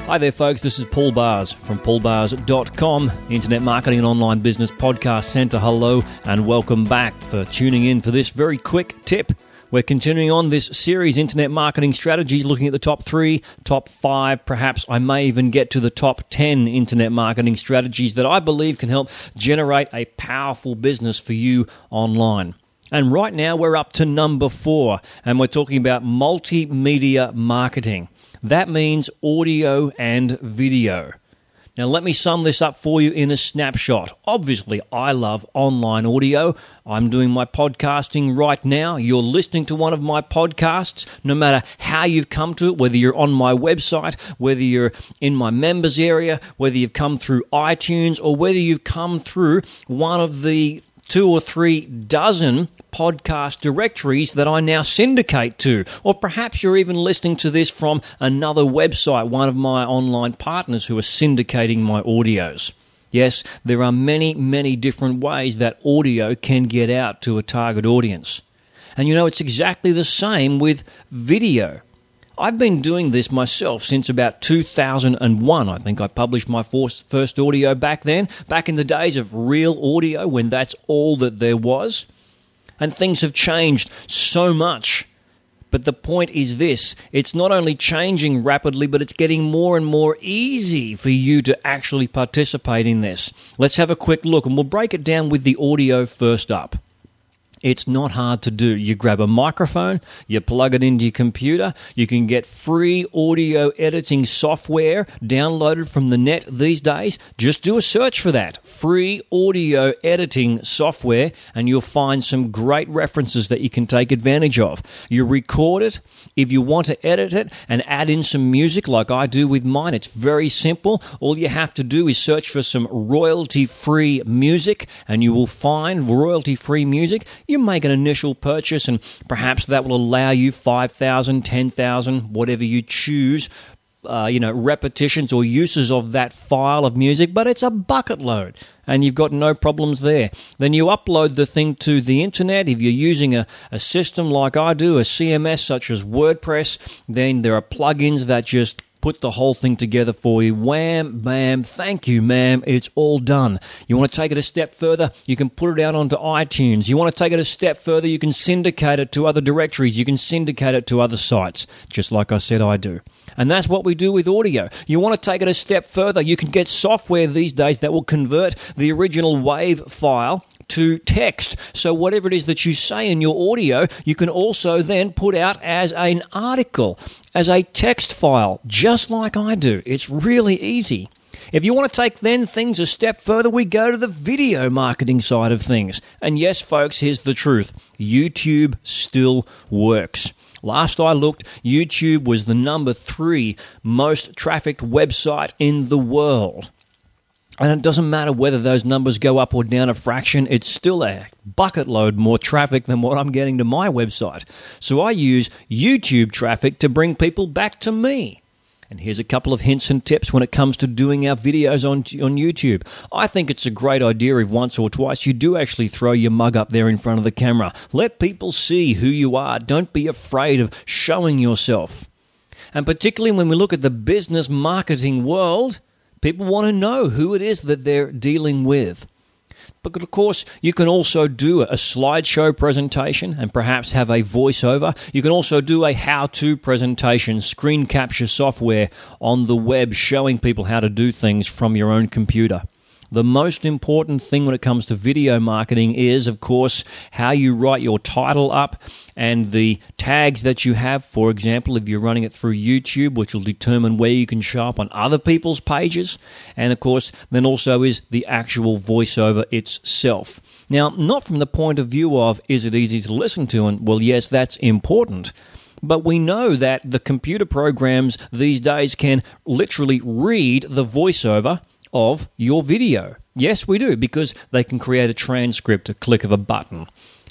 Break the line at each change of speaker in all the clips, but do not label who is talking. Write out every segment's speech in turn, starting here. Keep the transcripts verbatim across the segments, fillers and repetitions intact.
Hi there, folks. This is Paul Bars from paul bars dot com, Internet Marketing and Online Business Podcast Center. Hello and welcome back for tuning in for this very quick tip. We're continuing on this series, Internet Marketing Strategies, looking at the top three, top five, perhaps I may even get to the top ten Internet Marketing Strategies that I believe can help generate a powerful business for you online. And right now we're up to number four, and we're talking about multimedia marketing. That means audio and video. Now, let me sum this up for you in a snapshot. Obviously, I love online audio. I'm doing my podcasting right now. You're listening to one of my podcasts, no matter how you've come to it, whether you're on my website, whether you're in my members area, whether you've come through iTunes, or whether you've come through one of the two or three dozen podcast directories that I now syndicate to. Or perhaps you're even listening to this from another website, one of my online partners who are syndicating my audios. Yes, there are many, many different ways that audio can get out to a target audience. And you know, it's exactly the same with video. I've been doing this myself since about two thousand one. I think I published my first audio back then, back in the days of real audio when that's all that there was. And things have changed so much. But the point is this, it's not only changing rapidly, but it's getting more and more easy for you to actually participate in this. Let's have a quick look, and we'll break it down with the audio first up. It's not hard to do. You grab a microphone, you plug it into your computer, you can get free audio editing software downloaded from the net these days. Just do a search for that, free audio editing software, and you'll find some great references that you can take advantage of. You record it. If you want to edit it and add in some music like I do with mine, it's very simple. All you have to do is search for some royalty-free music, and you will find royalty-free music. You make an initial purchase, and perhaps that will allow you five thousand, ten thousand, whatever you choose, uh, you know, repetitions or uses of that file of music, but it's a bucket load, and you've got no problems there. Then you upload the thing to the internet. If you're using a, a system like I do, a C M S such as WordPress, then there are plugins that just put the whole thing together for you. Wham, bam, thank you, ma'am. It's all done. You want to take it a step further? You can put it out onto iTunes. You want to take it a step further? You can syndicate it to other directories. You can syndicate it to other sites, just like I said I do. And that's what we do with audio. You want to take it a step further? You can get software these days that will convert the original WAV file to text. So whatever it is that you say in your audio, you can also then put out as an article, as a text file, just like I do. It's really easy. If you want to take then things a step further, we go to the video marketing side of things. And yes, folks, here's the truth. YouTube still works. Last I looked, YouTube was the number three most trafficked website in the world. And it doesn't matter whether those numbers go up or down a fraction, it's still a bucket load more traffic than what I'm getting to my website. So I use YouTube traffic to bring people back to me. And here's a couple of hints and tips when it comes to doing our videos on on YouTube. I think it's a great idea if once or twice you do actually throw your mug up there in front of the camera. Let people see who you are. Don't be afraid of showing yourself. And particularly when we look at the business marketing world, people want to know who it is that they're dealing with. But of course, you can also do a slideshow presentation and perhaps have a voiceover. You can also do a how-to presentation, screen capture software on the web showing people how to do things from your own computer. The most important thing when it comes to video marketing is, of course, how you write your title up and the tags that you have. For example, if you're running it through YouTube, which will determine where you can show up on other people's pages. And, of course, then also is the actual voiceover itself. Now, not from the point of view of, is it easy to listen to? And, well, yes, that's important. But we know that the computer programs these days can literally read the voiceover of your video. Yes, we do, because they can create a transcript, a click of a button.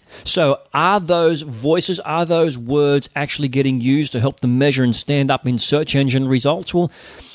So are those voices, are those words actually getting used to help them measure and stand up in search engine results? Well,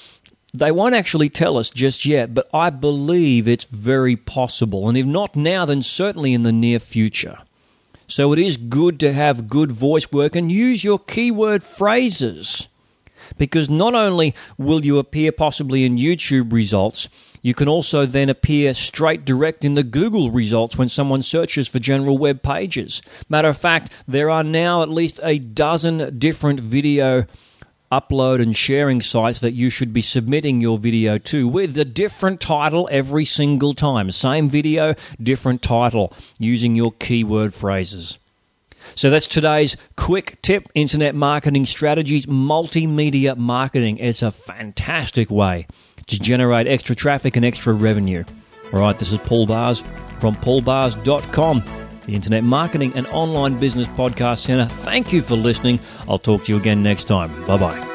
they won't actually tell us just yet, but I believe it's very possible. And if not now, then certainly in the near future. So it is good to have good voice work and use your keyword phrases. because not only will you appear possibly in YouTube results, you can also then appear straight direct in the Google results when someone searches for general web pages. Matter of fact, there are now at least a dozen different video upload and sharing sites that you should be submitting your video to with a different title every single time. Same video, different title, using your keyword phrases. So that's today's quick tip, internet marketing strategies, multimedia marketing. It's a fantastic way to generate extra traffic and extra revenue. All right, this is Paul Bars from paul bars dot com, the Internet Marketing and Online Business Podcast Center. Thank you for listening. I'll talk to you again next time. Bye-bye.